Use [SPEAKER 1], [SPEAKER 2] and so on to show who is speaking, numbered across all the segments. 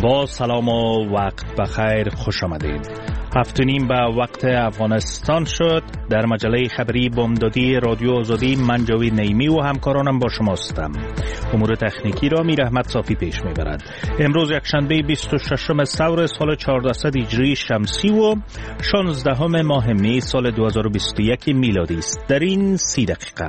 [SPEAKER 1] با سلام و وقت بخیر، خوش آمدید. 7:30 به وقت افغانستان شد. در مجله خبری بامدادی رادیو آزادی من جاوید نعیمی و همکارانم با شماستم. امور تکنیکی را میر احمد صافی پیش میبرد. امروز یکشنبه 26 ثور سال 1400 هجری شمسی و 16 ماه می سال 2021 میلادی است. در این 30 دقیقه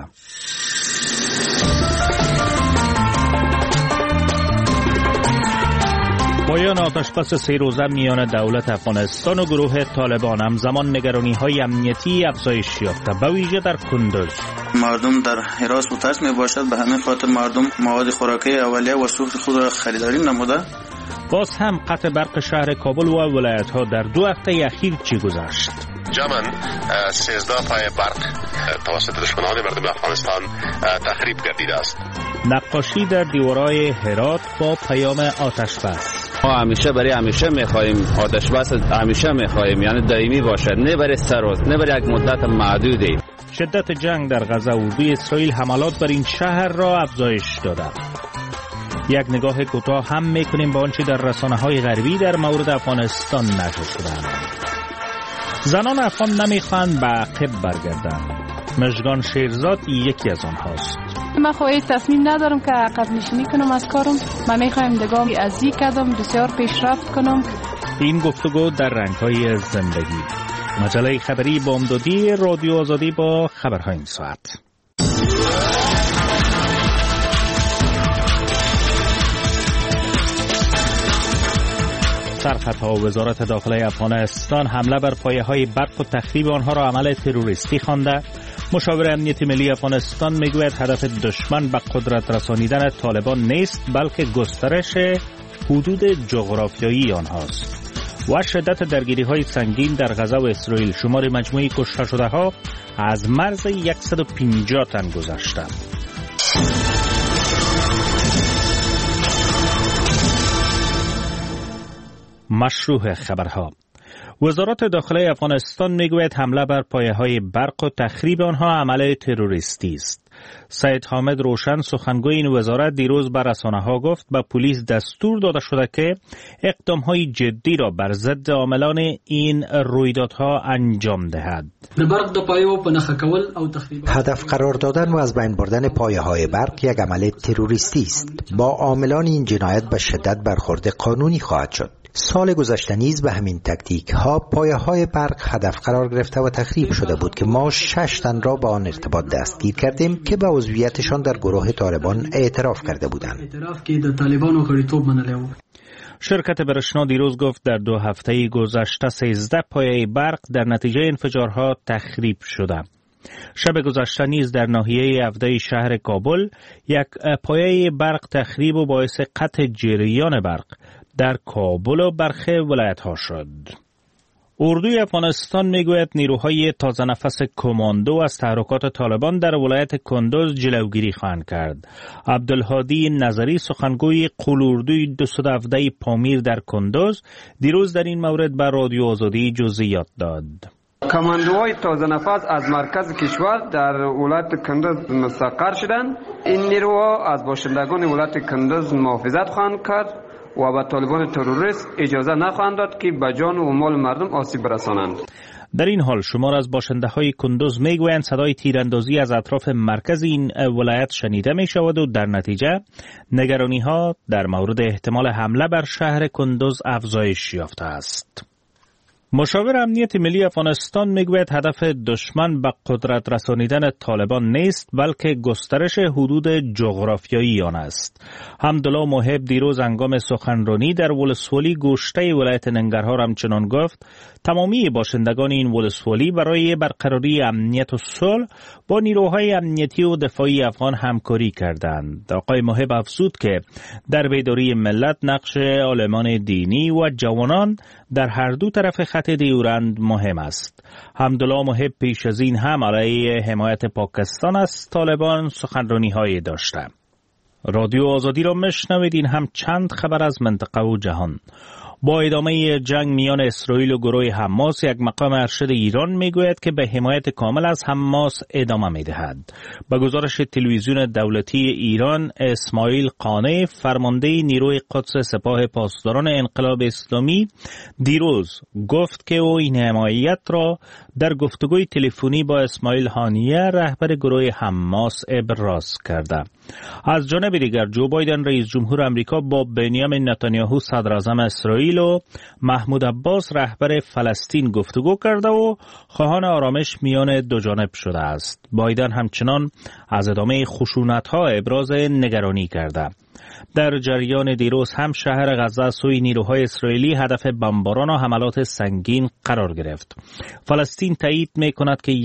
[SPEAKER 1] پایان آتشبس 3 روزه میان دولت افغانستان و گروه طالبان همزمان نگرانی‌های امنیتی افزایش یافته، به ویژه در کندوز.
[SPEAKER 2] مردم در حراس و ترس می باشد، به همین خاطر مردم مواد خوراکی اولیه و سوخت خود را خریداری نموده.
[SPEAKER 1] باز هم قطع برق شهر کابل و ولایت‌ها در 2 هفته اخیر چی گذشت؟
[SPEAKER 3] جمعاً 13 پای برق توسط دشمنان مردم افغانستان تخریب گردیده است.
[SPEAKER 1] نقاشی در دیوارهای هرات با پیام آتشبس.
[SPEAKER 4] ما همیشه برای همیشه می‌خوایم آتشبس، همیشه می‌خوایم، یعنی دائمی باشه، نه برای سر روز، نه برای یک مدت محدودی.
[SPEAKER 1] شدت جنگ در غزه و اردوی اسرائیل حملات بر این شهر را افزایش داده. یک نگاه کوتاه هم می‌کنیم به آنچه در رسانه‌های غربی در مورد افغانستان نشر شده. زنان افغان نمیخواهند به عقب برگردند. مژگان شیرزاد یکی از آنهاست.
[SPEAKER 5] من خواهی تصمیم ندارم که عقب نشینی کنم از کارم. من میخوایم دگام از این قدم بسیار پیشرفت کنم.
[SPEAKER 1] این گفتگو در رنگ‌های زندگی. مجله خبری بامدادی رادیو آزادی با خبرهای این ساعت. سرخطها وزارت داخلی افغانستان حمله بر پایه‌های برق و تخریب آنها را عمل تروریستی خوانده. مشاور امنیت ملی افغانستان میگوید هدف دشمن به قدرت رسانیدن طالبان نیست، بلکه گسترش حدود جغرافیایی آنهاست. و شدت درگیری‌های سنگین در غزه و اسرائیل، شمار مجموعی کشته شده‌ها از مرز 150 تن گذشته. مشروع خبرها. وزارت داخلی افغانستان میگوید حمله بر پایه‌های برق و تخریب آنها عمل تروریستی است. سید حامد روشن سخنگوی این وزارت دیروز بر رسانه‌ها گفت به پلیس دستور داده شده که اقدام‌های جدی را بر ضد عاملان این رویدادها انجام دهد.
[SPEAKER 6] هدف قرار دادن و از بین بردن پایه‌های برق یک عمل تروریستی است. با عاملان این جنایت به شدت برخورد قانونی خواهد شد. سال گذشته نیز به همین تکتیک ها پایه‌های برق هدف قرار گرفته و تخریب شده بود که ما 6 تن را به آن ارتباط دستگیر کردیم که به عضویتشان در گروه طالبان اعتراف کرده بودند.
[SPEAKER 1] شرکت برشنا دیروز گفت در 2 هفته گذشته 13 پایه برق در نتیجه انفجارها تخریب شده. شب گذشته نیز در ناحیه افدای شهر کابل یک پایه برق تخریب و باعث قطع جریان برق در کابل و برخی ولایت‌ها شد. اردوی افغانستان میگوید نیروهای تازه نفس کماندو از تحرکات طالبان در ولایت کندوز جلوگیری خواهند کرد. عبدالهادی نظری سخنگوی قولوردوی 217 پامیر در کندوز دیروز در این مورد بر رادیو آزادی جزئیات داد.
[SPEAKER 7] کماندوهای تازه نفس از مرکز کشور در ولایت کندوز مستقر شدند. این نیروها از باشندگان ولایت کندوز محافظت خواهند کرد و به طالبان تروریست اجازه نخواهند داد که به جان و مال مردم آسیب برسانند.
[SPEAKER 1] در این حال شمار از باشنده های کندوز میگویند صدای تیراندازی از اطراف مرکز این ولایت شنیده می شود و در نتیجه نگرانی ها در مورد احتمال حمله بر شهر کندوز افزایش یافته است. مشاور امنیت ملی افغانستان میگوید هدف دشمن به قدرت رسانیدن طالبان نیست، بلکه گسترش حدود جغرافیایی آن است. حمدالله محب دیروز هنگام سخنرانی در ولسوالی گوشته ولایت ننگرهار همچنان گفت تمامی باشندگان این ولسوالی برای برقراری امنیت و صلح با نیروهای امنیتی و دفاعی افغان همکاری کردند. آقای محب افزود که در بیداری ملت نقش عالمان دینی و جوانان در هر دو طرف خط دیورند مهم است. حمدالله محب پیش از این هم علیه حمایت پاکستان از طالبان سخنرانی‌هایی داشته. رادیو آزادی را میشنوید. این هم چند خبر از منطقه و جهان. با ادامه جنگ میان اسرائیل و گروه حماس، یک مقام ارشد ایران میگوید که به حمایت کامل از حماس ادامه میدهد. به گزارش تلویزیون دولتی ایران، اسماعیل قانع، فرمانده نیروی قدس سپاه پاسداران انقلاب اسلامی، دیروز گفت که او این حمایت را در گفتگوی تلفنی با اسماعیل هانیه، رهبر گروه حماس، ابراز کرده. از جانب دیگر، جو بایدن رئیس جمهور آمریکا با بنیامین نتانیاهو صدر اعظم اسرائیل و محمود عباس رهبر فلسطین گفتگو کرده و خواهان آرامش میان دو جانب شده است. بایدن همچنان از ادامه خشونت‌ها ابراز نگرانی کرده. در جریان دیروز هم شهر غزه سوی نیروهای اسرائیلی هدف بمباران و حملات سنگین قرار گرفت. فلسطین تایید می‌کند که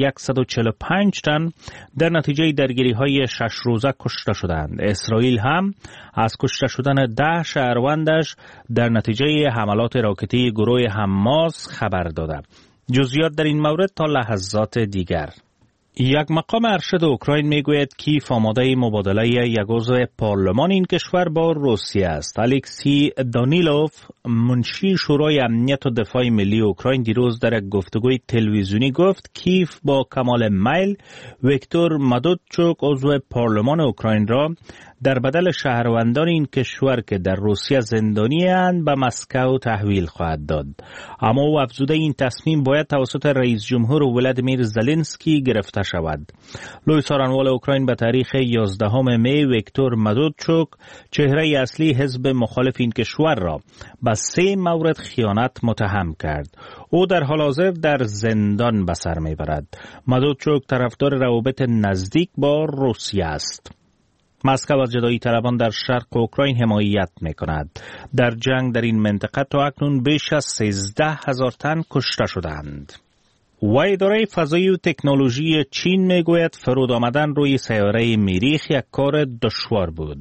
[SPEAKER 1] 145 تن در نتیجه درگیری‌های 6 روزه کشته شدند. اسرائیل هم از کشته شدن 10 شهروندش در نتیجه حملات راکتی گروه حماس خبر داده. جزئیات در این مورد تا لحظات دیگر. یک مقام ارشد اوکراین میگوید کیف آماده مبادله یک عضو پارلمان این کشور با روسیه است. الکسی دانیلوف، منشی شورای امنیت و دفاع ملی اوکراین، دیروز در یک گفتگوی تلویزیونی گفت کیف با کمال میل ویکتور مادودچوک، عضو پارلمان اوکراین را در بدل شهروندان این کشور که در روسیه زندانی اند به مسکو تحویل خواهد داد. اما او افزوده این تصمیم باید توسط رئیس جمهور ولادیمیر زلنسکی گرفته شود. لوی سارنوال اوکراین به تاریخ 11 می ویکتور مادودچوک، چهره اصلی حزب مخالف این کشور را به 3 مورد خیانت متهم کرد. او در حال حاضر در زندان به سر میبرد. مادودچوک طرفدار روابط نزدیک با روسیه است. مسکو از جدایی طلبان در شرق اوکراین حمایت می‌کند. در جنگ در این منطقه تا اکنون بیش از 13,000 تن کشته شدند. و اداره فضایی و تکنولوژی چین میگوید فرود آمدن روی سیاره مریخ یک کار دشوار بود.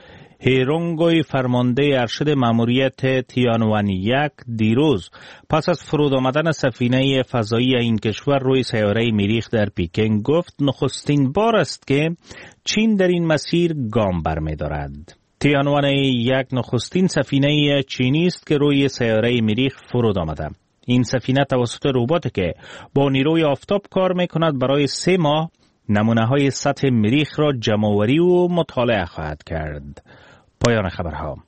[SPEAKER 1] هیرونگوی فرمانده ارشد ماموریت تیانوان 1 دیروز پس از فرود آمدن سفینه فضایی این کشور روی سیاره مریخ در پیکینگ گفت نخستین بار است که چین در این مسیر گام برمی‌دارد. تیانوان 1 نخستین سفینه چینی است که روی سیاره مریخ فرود آمده. این سفینه توسط رباتی که با نیروی آفتاب کار می‌کند برای 3 ماه نمونه‌های سطح مریخ را جمع‌آوری و مطالعه خواهد کرد. پایان خبرها.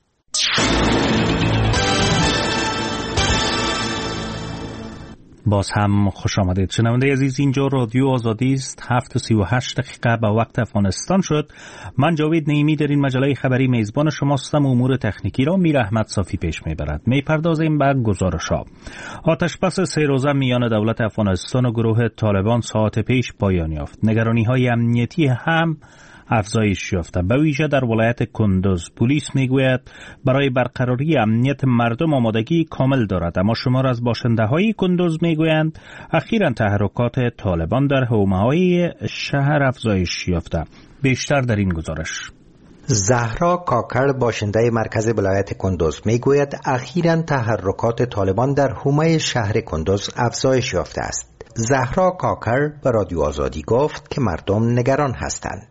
[SPEAKER 1] باز هم خوش آمدید شنونده عزیز، اینجا رادیو آزادی است. 7:38 به وقت افغانستان شد. من جاوید نعیمی در این مجله خبری میزبان شما هستم. امور تکنیکی را میر احمد صافی پیش میبرد. میپردازیم به گزارش‌ها. آتشبس 3 روزه میان دولت افغانستان و گروه طالبان ساعت پیش پایان یافت. نگرانی‌های امنیتی هم افزایش یافته، به ویژه در ولایت کندوز. پلیس میگوید برای برقراری امنیت مردم آمادگی کامل دارد، اما شمار از باشنده‌های کندوز میگویند اخیراً تحرکات طالبان در حومه‌های شهر افزایش یافته. بیشتر در این گزارش.
[SPEAKER 6] زهرا کاکر، باشنده مرکز ولایت کندوز، میگوید اخیراً تحرکات طالبان در حومه شهر کندوز افزایش یافته است. زهرا کاکر به رادیو آزادی گفت که مردم نگران هستند.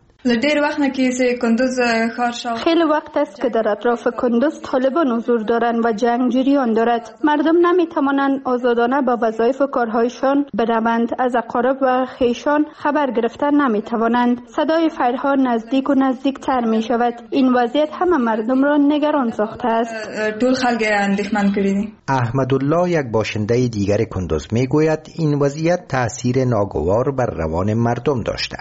[SPEAKER 8] خیلی وقت است که در اطراف کندوز طالبان حضور دارند و جنگ جریان دارد. مردم نمیتوانند آزادانه با وظایف و کارهایشان بروند. از اقارب و خویشان خبر گرفتن نمیتوانند. صدای فایرها نزدیک و نزدیکتر می شود. این وضعیت همه مردم را نگران ساخته است.
[SPEAKER 6] احمدالله، یک باشنده دیگر کندوز، میگوید این وضعیت تاثیر ناگوار بر روان مردم داشته.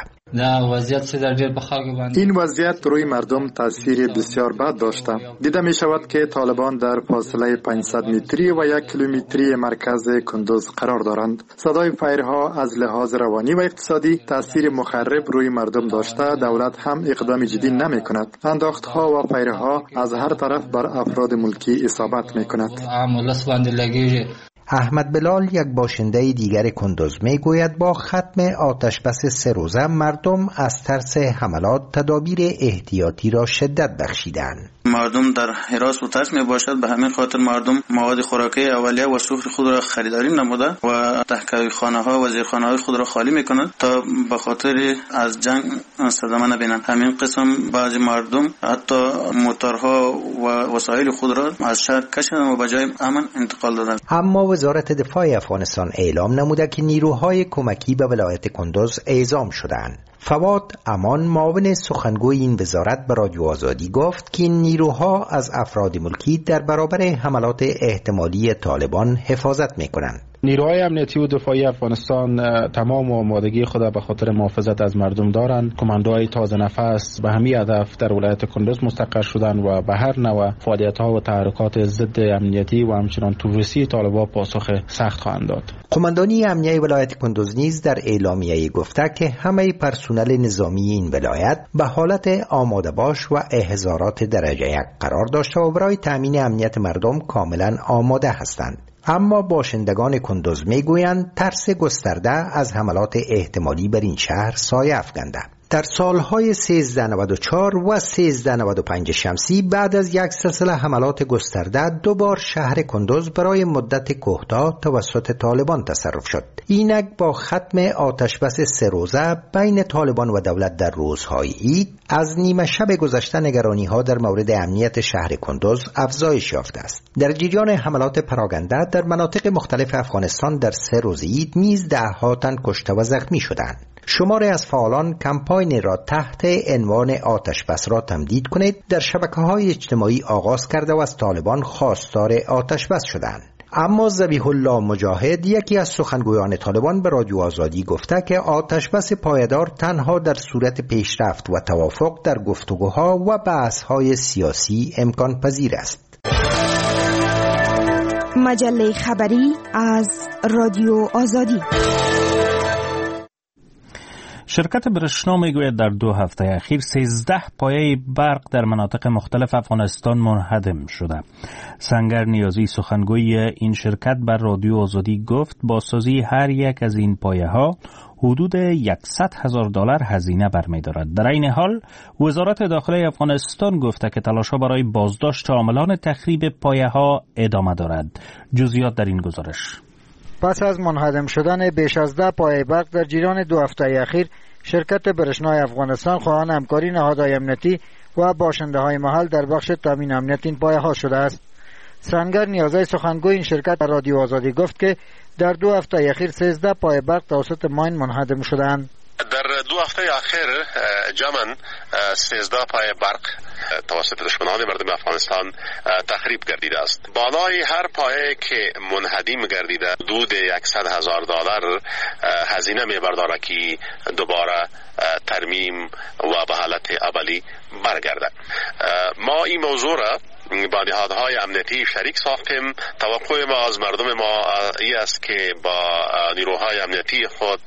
[SPEAKER 9] این وضعیت روی مردم تاثیر بسیار بد داشته. دیده می شود که طالبان در فاصله 500 متری و 1 کیلومتری مرکز کندوز قرار دارند. صدای فایرها از لحاظ روانی و اقتصادی تاثیر مخرب روی مردم داشته. دولت هم اقدام جدی نمی کند. انداختها و فایرها از هر طرف بر افراد ملکی اصابت می کند.
[SPEAKER 6] احمد بلال، یک باشنده دیگر کندوز، میگوید با ختم آتش بس 3 روزه مردم از ترس حملات تدابیر احتیاطی را شدت بخشیدند.
[SPEAKER 2] مردم در حراس و ترس می باشد. به همین خاطر مردم مواد خوراکی اولیه و سوخت خود را خریداری نموده و تهکوی خانه ها و زیرخانه های خود را خالی می کنند تا به خاطر از جنگ صدمه نبینند. همین قسم بعضی مردم حتی موتورها و وسایل خود را از شهر کشیدند و به جای امن انتقال دادند.
[SPEAKER 6] اما وزارت دفاع افغانستان اعلام نموده که نیروهای کمکی به ولایت کندوز اعزام شدند. فواد امان معاون سخنگوی این وزارت به رادیو آزادی گفت که این نیروها از افراد ملکی در برابر حملات احتمالی طالبان حفاظت می‌کنند.
[SPEAKER 10] نیروهای امنیتی و دفاعی افغانستان تمام آمادگی خود به خاطر محافظت از مردم دارند. کماندوهای تازه نفس به همین هدف در ولایت کندوز مستقر شدند و به هر نوع فعالیت‌ها و تحرکات ضد امنیتی و همچنان تروریستی طالبان پاسخ سخت خواهند داد.
[SPEAKER 6] قماندانی امنیه ولایت کندوز نیز در اعلامیه گفته که همه پرسنل نظامی این ولایت به حالت آماده باش و احضارات درجه 1 قرار داشته و برای تامین امنیت مردم کاملا آماده هستند. اما باشندگان کندوز میگویند ترس گسترده از حملات احتمالی بر این شهر سایه افکنده. در سالهای 1394 و 1395 شمسی بعد از یک سلسله حملات گسترده دوبار شهر کندوز برای مدت کوتاه توسط طالبان تصرف شد. اینک با ختم آتشبس 3 روزه بین طالبان و دولت در روزهای عید از نیمه شب گذشته نگرانی‌ها در مورد امنیت شهر کندوز افزایش یافته است. در جریان حملات پراگنده در مناطق مختلف افغانستان در 3 روز عید نیز ده‌ها تن کشته و زخمی شدند. شماری از فعالان کمپاین را تحت عنوان آتش بس را تمدید کنید در شبکه‌های اجتماعی آغاز کرده و از طالبان خواستار آتش بس شدند. اما ذبیح الله مجاهد یکی از سخنگویان طالبان به رادیو آزادی گفته که آتش بس پایدار تنها در صورت پیشرفت و توافق در گفتگوها و بحث‌های سیاسی امکان پذیر است.
[SPEAKER 11] مجله خبری از رادیو آزادی.
[SPEAKER 1] شرکت برشنا میگوید در 2 هفته اخیر 13 پایه برق در مناطق مختلف افغانستان منهدم شده. سنگر نیازی سخنگوی این شرکت بر رادیو آزادی گفت بازسازی هر یک از این پایه ها حدود $100,000 هزینه برمی‌دارد. در این حال وزارت داخلی افغانستان گفته که تلاش‌ها برای بازداشت عاملان تخریب پایه ها ادامه دارد. جزئیات در این گزارش.
[SPEAKER 12] پس از منهدم شدن بیش از 10 پایه برق در جریان 2 هفته اخیر، شرکت برشنای افغانستان خواهان همکاری نهادهای امنیتی و باشنده‌های محل در بخش تامین امنیت این پایه ها شده است. سنگر نیازی سخنگوی این شرکت در رادیو آزادی گفت که در 2 هفته اخیر 13 پایه برق توسط ماین منهدم شدند.
[SPEAKER 3] در 2 هفته اخیر جمعاً 13 پایه برق توسط دشمنان مردم افغانستان تخریب گردیده است. بالای هر پایه که منهدم گردیده حدود $100,000 هزینه می‌برداره که دوباره ترمیم و به حالت اولی برگرده. ما این موضوع را با نهادهای امنیتی شریک ساختیم. توقع ما از مردم ما این است که با نیروهای امنیتی خود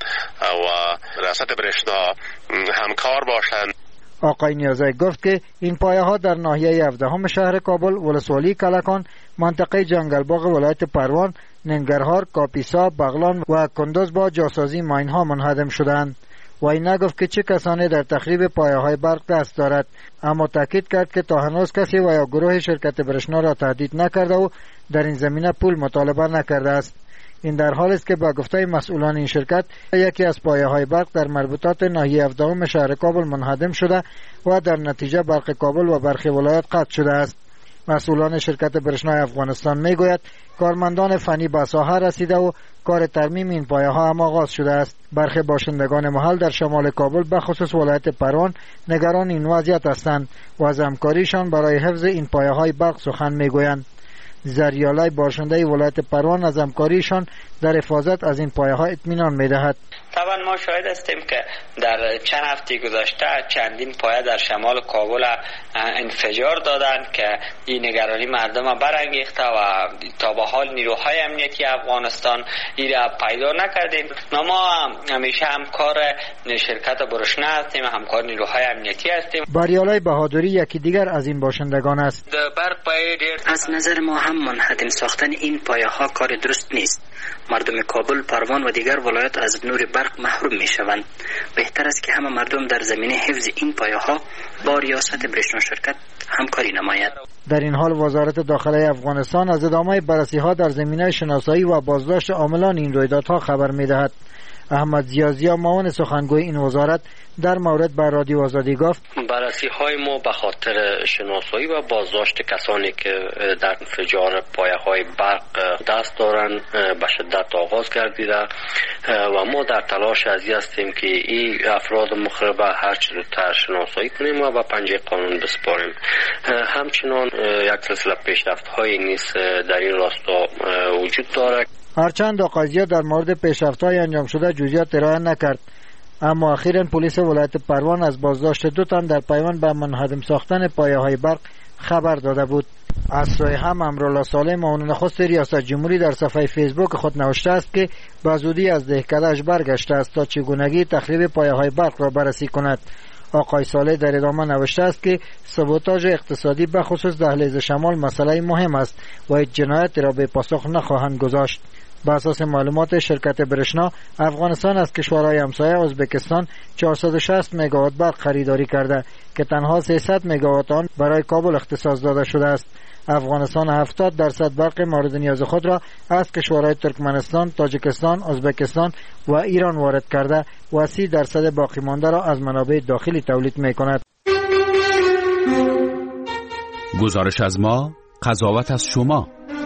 [SPEAKER 3] و ریاست برشنا همکار باشند.
[SPEAKER 12] آقای نیازی گفت که این پایه ها در ناحیه 17 شهر کابل، ولسوالی کلکان، منطقه جنگلباغ ولایت پروان، ننگرهار، کاپیسا، بغلان و کندوز با جاسازی ماین ها منهدم شدند. و این نگفت که چه کسانی در تخریب پایه های برق دست دارد، اما تاکید کرد که تا هنوز کسی و یا گروه شرکت برشنا را تهدید نکرده و در این زمینه پول مطالبه نکرده است. این در حالی است که با گفته مسئولان این شرکت یکی از پایه های برق در مربوطات ناحیه 17 شهر کابل منهدم شده و در نتیجه برق کابل و برخی ولایت قطع شده است. مسئولان شرکت برشنای افغانستان میگوید کارمندان فنی به ساحه رسیده و کار ترمیم این پایه ها هم آغاز شده است. برخی باشندگان محل در شمال کابل به خصوص ولایت پروان نگران این وضعیت هستند و از همکاریشان برای حفظ این پایه های برق سخن میگویند. زریالای باشنده ولایت پروان از همکاریشان در حفاظت از این پایه ها اطمینان میدهد.
[SPEAKER 13] طبعا ما شاهد هستیم که در چند هفته گذشته چندین پایه در شمال کابل انفجار دادند که این نگرانی مردم برانگیخته و تا به حال نیروهای امنیتی افغانستان این را پیدا نکردیم. ما همیشه همکار شرکت برشنا هستیم، همکار نیروهای امنیتی هستیم.
[SPEAKER 12] بریالای بهادری یکی دیگر از این باشندگان است.
[SPEAKER 14] از نظر ما هم منهدم ساختن این پایه ها کار درست نیست. مردم کابل، پروان و دیگر ولایات از نور برق محروم می شوند. بهتر است که همه مردم در زمینه حفظ این پایه ها با ریاست برشتون شرکت همکاری نماید.
[SPEAKER 12] در این حال وزارت داخله افغانستان از ادامه بررسی ها در زمینه شناسایی و بازداشت عاملان این رویدادها خبر می دهد. احمد زیازیا معاون سخنگوی این وزارت در مورد بر رادیو آزادی گفت
[SPEAKER 15] بررسی های ما به خاطر شناسایی و بازداشت کسانی که در انفجار پایه های برق دست دارند به شدت آغاز گردیده و ما در تلاش ازی هستیم که این افراد مخرب هر چه زودتر شناسایی کنیم و به پنجه قانون بسپاریم. همچنان یک سلسله پیشرفت های نیز در این راستا وجود دارد.
[SPEAKER 12] هرچند قضیه در مورد پیشرفت‌های انجام شده جزئیات ارائه نکرد، اما اخیراً پلیس ولایت پروان از بازداشت 2 تن در پیوند به منهدم ساختن پایه‌های برق خبر داده بود. از سوی هم امرالله صالح معاون نخست ریاست جمهوری در صفحه فیسبوک خود نوشته است که به زودی از دهکده‌اش برگشته است تا چگونگی تخریب پایه‌های برق را بررسی کند. آقای صالح در ادامه نوشته است که سابوتاژ اقتصادی به خصوص دهلیز شمال مسئله مهم است و هیچ جنایتی را به پاسخ نخواهند گذاشت. بر اساس معلومات شرکت برشنا، افغانستان از کشورهای همسایه ازبکستان 460 مگاوات برق خریداری کرده که تنها 300 مگاوات آن برای کابل اختصاص داده شده است. افغانستان 70% برق مورد نیاز خود را از کشورهای ترکمنستان، تاجیکستان، ازبکستان و ایران وارد کرده و 30% باقی مانده را از منابع داخلی تولید می‌کند.
[SPEAKER 16] گزارش از ما، قضاوت از شما.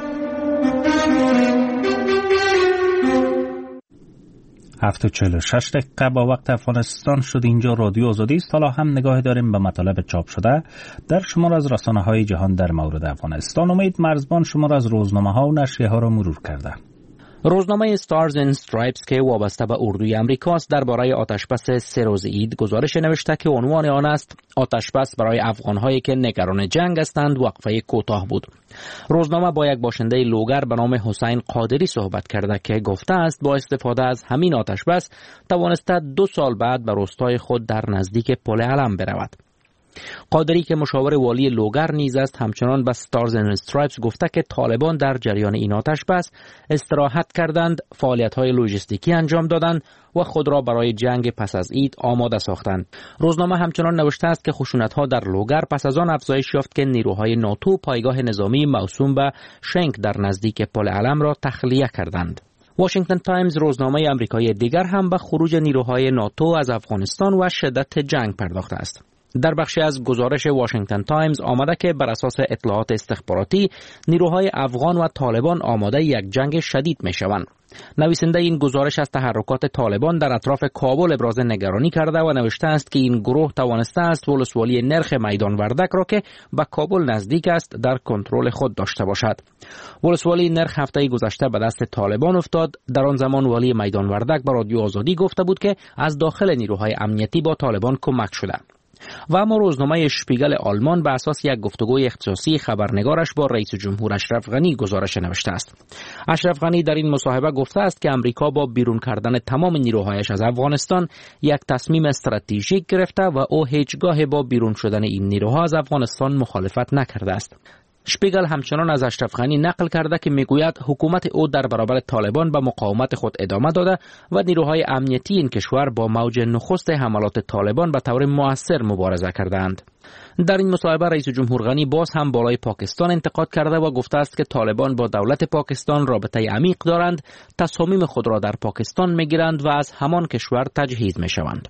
[SPEAKER 1] 7:46 دقیقه با وقت افغانستان شد. اینجا رادیو آزادی است. حالا هم نگاه داریم به مطالب چاپ شده در شمار از رسانه‌های جهان در مورد افغانستان. امید مرزبان شمار از روزنامه‌ها و نشریه‌ها را مرور کرده.
[SPEAKER 17] روزنامه Stars and Stripes که وابسته به اردوی امریکاست درباره آتشبس 3 روز عید گزارش نوشته که عنوان آن است آتشبس برای افغان‌هایی که نگران جنگ هستند وقفه کوتاه بود. روزنامه با یک باشنده لوگر به نام حسین قادری صحبت کرده که گفته است با استفاده از همین آتشبس توانسته 2 سال بعد به روستای خود در نزدیک پل علم برود. قادری که مشاور والی لوگر نیز است همچنان به ستارز اند استرایپس گفته که طالبان در جریان این آتشبس استراحت کردند، فعالیت‌های لوجستیکی انجام دادند و خود را برای جنگ پس از عید آماده ساختند. روزنامه همچنان نوشته است که خشونت‌ها در لوگر پس از آن افزایش یافت که نیروهای ناتو پایگاه نظامی موسوم به شنک در نزدیک پل علم را تخلیه کردند. واشنگتن تایمز روزنامه آمریکایی دیگر هم به خروج نیروهای ناتو از افغانستان و شدت جنگ پرداخته است. در بخشی از گزارش واشنگتن تایمز آمده که بر اساس اطلاعات استخباراتی نیروهای افغان و طالبان آماده یک جنگ شدید می شوند. نویسنده این گزارش از تحرکات طالبان در اطراف کابل ابراز نگرانی کرده و نوشته است که این گروه توانسته است ولسوالی نرخ میدان وردک را که به کابل نزدیک است در کنترل خود داشته باشد. ولسوالی نرخ هفته گذشته به دست طالبان افتاد. در آن زمان والی میدان وردک به رادیو آزادی گفته بود که از داخل نیروهای امنیتی با طالبان کمک شده. و اما روزنامه شپیگل آلمان به اساس یک گفتگوی اختصاصی خبرنگارش با رئیس جمهور اشرف غنی گزارش نوشته است. اشرف غنی در این مصاحبه گفته است که امریکا با بیرون کردن تمام نیروهایش از افغانستان یک تصمیم استراتژیک گرفته و او هیچگاه با بیرون شدن این نیروها از افغانستان مخالفت نکرده است. شپیگل همچنان از اشرف غنی نقل کرده که میگوید حکومت او در برابر طالبان به مقاومت خود ادامه داده و نیروهای امنیتی این کشور با موج نخست حملات طالبان به طور مؤثر مبارزه کردند. در این مصاحبه رئیس جمهور غنی باز هم بالای پاکستان انتقاد کرده و گفته است که طالبان با دولت پاکستان رابطه عمیق دارند، تصامیم خود را در پاکستان میگیرند و از همان کشور تجهیز میشوند.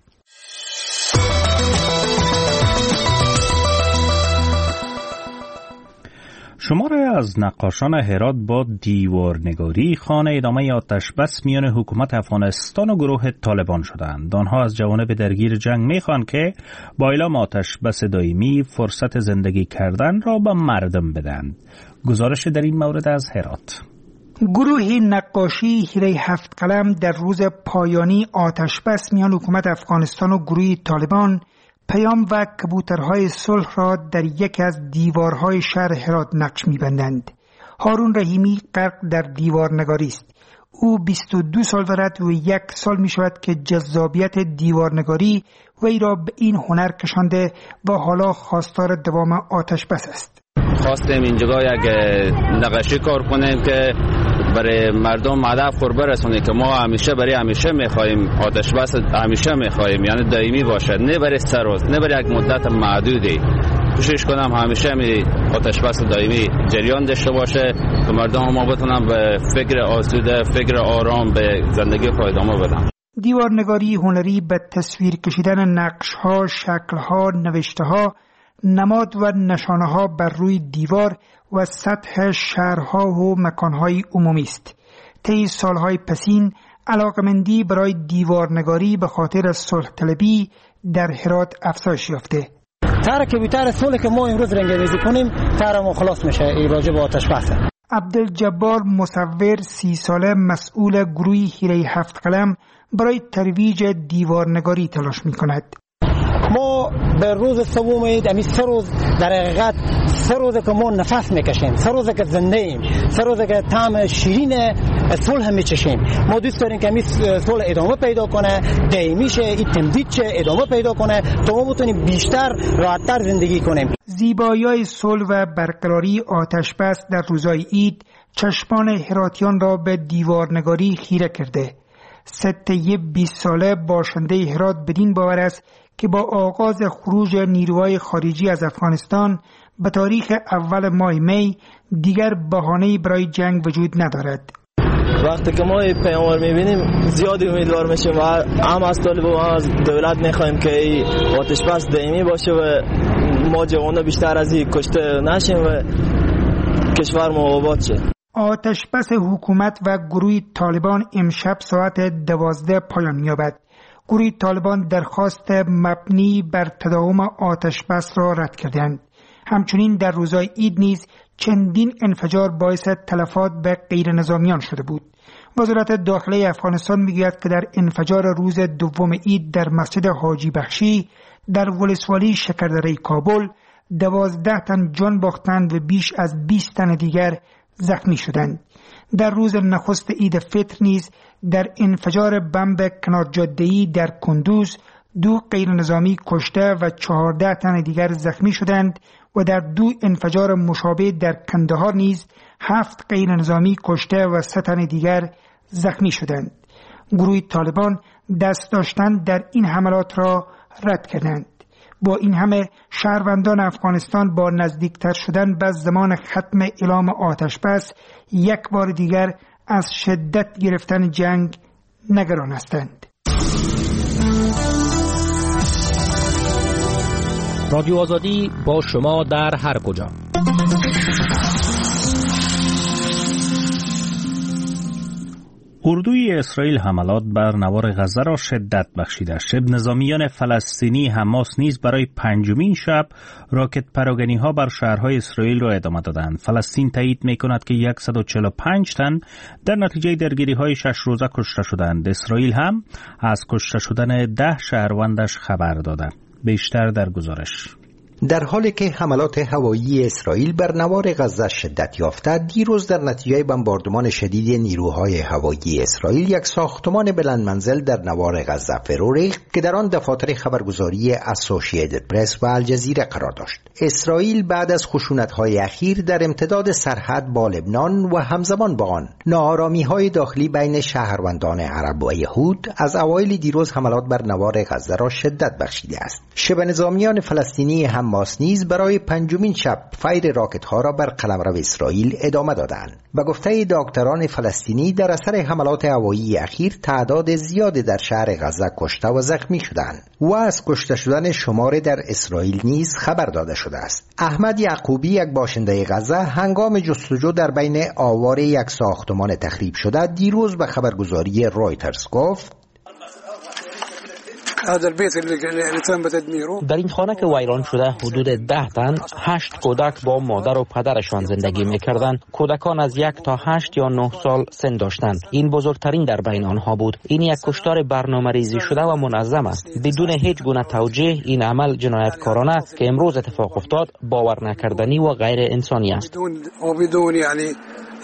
[SPEAKER 1] شماری از نقاشان هرات با دیوارنگاری خانه ادامه آتشبس میان حکومت افغانستان و گروه طالبان شدند. آنها از جوانب درگیر جنگ میخوان که با اعلام آتشبس دائمی فرصت زندگی کردن را به مردم بدن. گزارش در این مورد از هرات.
[SPEAKER 18] گروه نقاشی هیره 7 قلم در روز پایانی آتشبس میان حکومت افغانستان و گروه طالبان پیام و کبوترهای صلح را در یکی از دیوارهای شهر هرات نقش می‌بندند. هارون رحیمی غرق در دیوارنگاری است. او 22 سال دارد و 1 سال می‌شود که جذابیت دیوارنگاری وی را به این هنر کشانده و حالا خواستار دوام آتشبس است.
[SPEAKER 4] خواستیم اینجا یک نقشی کار کنیم که برای مردم هدف خور برسونه که ما همیشه میخوایم آتش بس همیشه میخوایم، یعنی دائمی باشه، نه برای سر روز، نه برای یک مدت محدودی. کوشش کنم همیشه آتش بس دائمی جریان داشته باشه که مردم ما بتونن به فکر آسوده، فکر آرام به زندگی خود ادامه بدن.
[SPEAKER 18] دیوارنگاری هنری به تصویر کشیدن نقش‌ها، شکل‌ها، نوشته‌ها، نماد و نشانه‌ها بر روی دیوار و سطح شهرها و مکانهای عمومی است. طی سالهای پسین علاقمندی برای دیوارنگاری به خاطر صلح طلبی در هرات افزایش یافته.
[SPEAKER 19] طرح که بی‌طرح صلح که ما امروز رنگ‌ریزی کنیم طرح ما خلاص میشه راجع به آتش بس.
[SPEAKER 18] عبدالجبار مصور 30 ساله مسئول گروه هیره 7 قلم برای ترویج دیوارنگاری تلاش می‌کند.
[SPEAKER 19] ما به روز سوم عید امی 3 روز در حقیقت 3 روز که ما نفس میکشیم، 3 روز که زنده ایم، 3 روز که طعم شیرین صلح میچشیم. ما دوست داریم که امی صلح ادامه پیدا کنه، دائمی شه، این تمدید شه، ادامه پیدا کنه تا ما بتونیم بیشتر راحت‌تر زندگی کنیم.
[SPEAKER 18] زیبایی‌های صلح و برقراری آتش بس در روزهای عید چشمان هراتیان را به دیوارنگاری خیره کرده. سته 20 ساله باشنده هرات بدین باور است که با آغاز خروج نیروهای خارجی از افغانستان به تاریخ اول ماه می دیگر بهانه‌ای برای جنگ وجود ندارد.
[SPEAKER 20] وقتی که ما پیامبر می‌بینیم زیادی امیدوار میشیم و هم از طالب و هم از دولت می‌خوایم که آتش بس دائمی باشه و ما جوان‌ها بیشتر از این کشته نشیم و کشور ما آباد شه.
[SPEAKER 18] آتش بس حکومت و گروه طالبان امشب ساعت 12 پایان می‌یابد. گروه طالبان درخواست مبنی بر تداوم آتش بس را رد کردند. همچنین در روزهای عید نیز چندین انفجار باعث تلفات به غیر نظامیان شده بود. وزارت داخله افغانستان میگوید که در انفجار روز دوم عید در مسجد حاجی بخشی در ولسوالی شکردره کابل 12 تن جان باختند و بیش از 20 تن دیگر زخمی شدند. در روز نخست عید فطر نیز در انفجار بمب کنار جاده‌ای در کندوز 2 غیر نظامی کشته و 14 تن دیگر زخمی شدند و در 2 انفجار مشابه در کندهار نیز 7 غیر نظامی کشته و 3 تن دیگر زخمی شدند. گروه طالبان دست داشتن در این حملات را رد کردند. با این همه شهروندان افغانستان با نزدیکتر شدن به زمان ختم اعلام آتش بس یک بار دیگر از شدت گرفتن جنگ نگران هستند.
[SPEAKER 17] رادیو آزادی با شما در هر کجا.
[SPEAKER 1] اردوی اسرائیل حملات بر نوار غزه را شدت بخشیده است. شبه نظامیان فلسطینی حماس نیز برای 5مین شب راکت پراگنی‌ها بر شهرهای اسرائیل را ادامه دادند. فلسطین تایید می‌کند که 145 تن در نتیجه درگیری‌های 6 روزه کشته شدند. اسرائیل هم از کشته شدن 10 شهروندش خبر داده. بیشتر در گزارش.
[SPEAKER 6] در حالی که حملات هوایی اسرائیل بر نوار غزه شدت یافته، دیروز در نتیجه بمباردمان شدید نیروهای هوایی اسرائیل یک ساختمان بلند منزل در نوار غزه فرو ریخت که در آن دفاتر خبرگزاری اسوسییتد پرس و الجزیره قرار داشت. اسرائیل بعد از خشونت‌های اخیر در امتداد سرحد با لبنان و همزمان با آن ناآرامی‌های داخلی بین شهروندان عرب و یهود از اوایل دیروز حملات بر نوار غزه را شدت بخشیده است. شبه نظامیان فلسطینی حماس نیز برای 5مین شب فیر راکت‌ها را بر قلمرو اسرائیل ادامه دادند. به گفته دکتران فلسطینی در اثر حملات هوایی اخیر تعداد زیادی در شهر غزه کشته و زخمی شدند و از کشته شدن شمار در اسرائیل نیز خبر داده شده است. احمد یعقوبی، یک باشنده غزه، هنگام جستجو در بین آوار یک ساختمان تخریب شده دیروز به خبرگزاری رویترز گفت:
[SPEAKER 17] در این خانه که ویران شده حدود 10 تن 8 کودک با مادر و پدرشان زندگی می‌کردند. کودکان از 1 تا 8 یا 9 سال سن داشتند. این بزرگترین در بین آنها بود. این یک کشتار برنامه‌ریزی شده و منظم است. بدون هیچ گونه توجیه این عمل جنایتکارانه است که امروز اتفاق افتاد باور نکردنی و غیر انسانی است.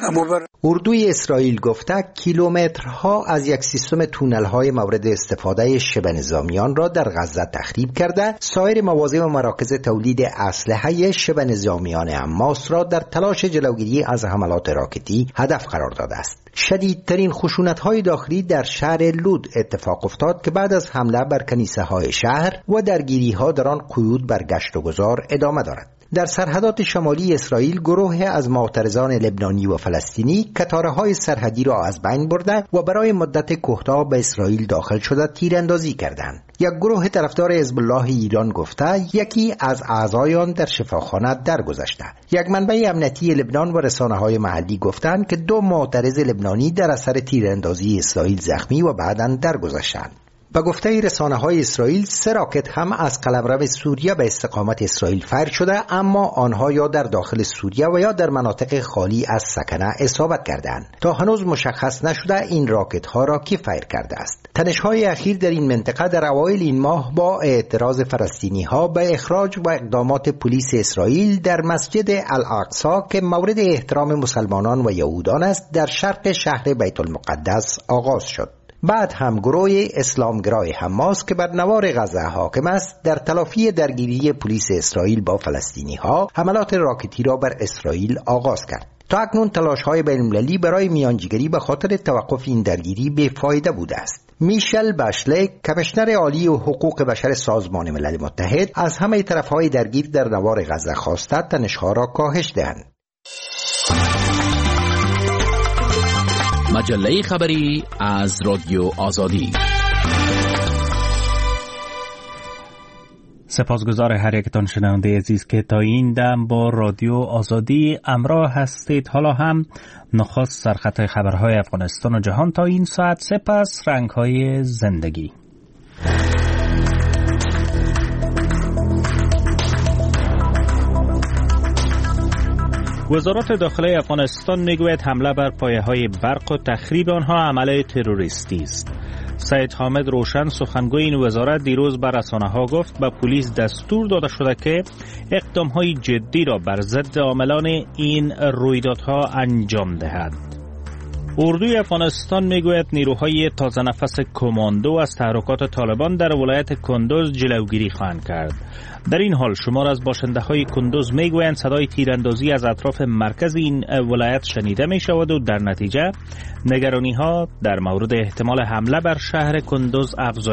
[SPEAKER 6] اردوی اسرائیل گفته کیلومترها از یک سیستم تونل‌های مورد استفاده شبه نظامیان را در غزه تخریب کرده، سایر مواضع و مراکز تولید اسلحه شبه نظامیان حماس را در تلاش جلوگیری از حملات راکتی هدف قرار داده است. شدیدترین خشونت‌های داخلی در شهر لود اتفاق افتاد که بعد از حمله بر کنیسه‌های شهر و درگیری‌ها در آن قیود بر گشت و گذار ادامه دارد. در سرحدات شمالی اسرائیل گروه از معترضان لبنانی و فلسطینی کتاره‌های سرحدی را از بین برده و برای مدت کوتاه به اسرائیل داخل شده تیراندازی کردند. یک گروه طرفدار حزب الله ایران گفته یکی از اعضای آن در شفاخانه درگذشته. یک منبع امنیتی لبنان و رسانه‌های محلی گفتند که 2 معترض لبنانی در اثر تیراندازی اسرائیل زخمی و بعداً درگذشتند. به گفته رسانه‌های اسرائیل 3 راکت هم از قلمرو سوریه به استقامت اسرائیل فیر شده، اما آنها یا در داخل سوریه و یا در مناطق خالی از سکنه اصابت کردند. تا هنوز مشخص نشده این راکت‌ها را کی فیر کرده است. تنش‌های اخیر در این منطقه در اوایل این ماه با اعتراض فلسطینی‌ها به اخراج و اقدامات پلیس اسرائیل در مسجد الاقصی که مورد احترام مسلمانان و یهودان است در شرق شهر بیت المقدس آغاز شد. بعد هم گروه اسلامگرای حماس که بر نوار غزه حاکم است در تلافی درگیری پلیس اسرائیل با فلسطینی ها حملات راکتی را بر اسرائیل آغاز کرد. تا اکنون تلاش‌های بین‌المللی برای میانجیگری به خاطر توقف این درگیری بی‌فایده بوده است. میشل باشلک، کمیشنر عالی و حقوق بشر سازمان ملل متحد، از همه طرف‌های درگیر در نوار غزه خواسته تنش‌ها را کاهش دهند.
[SPEAKER 16] مجله خبری از رادیو آزادی.
[SPEAKER 1] سپاسگزار هر یکتان شنونده عزیز که تا این دم با رادیو آزادی همراه هستید. حالا هم نخست سرخط خبرهای افغانستان و جهان تا این ساعت، سپس رنگ‌های زندگی. وزارت داخلی افغانستان میگوید حمله بر پایه‌های برق و تخریب آنها عمل تروریستی است. سید حامد روشن سخنگوی این وزارت دیروز بر رسانه‌ها گفت به پلیس دستور داده شده که اقدام‌های جدی را بر ضد عاملان این رویدادها انجام دهد. اردوی افغانستان میگوید نیروهای تازه نفس کماندو از تحرکات طالبان در ولایت کندوز جلوگیری خواهند کرد. در این حال شمار از باشنده‌های کندوز میگویند صدای تیراندازی از اطراف مرکز این ولایت شنیده می شود و در نتیجه نگرانی‌ها در مورد احتمال حمله بر شهر کندوز افزایش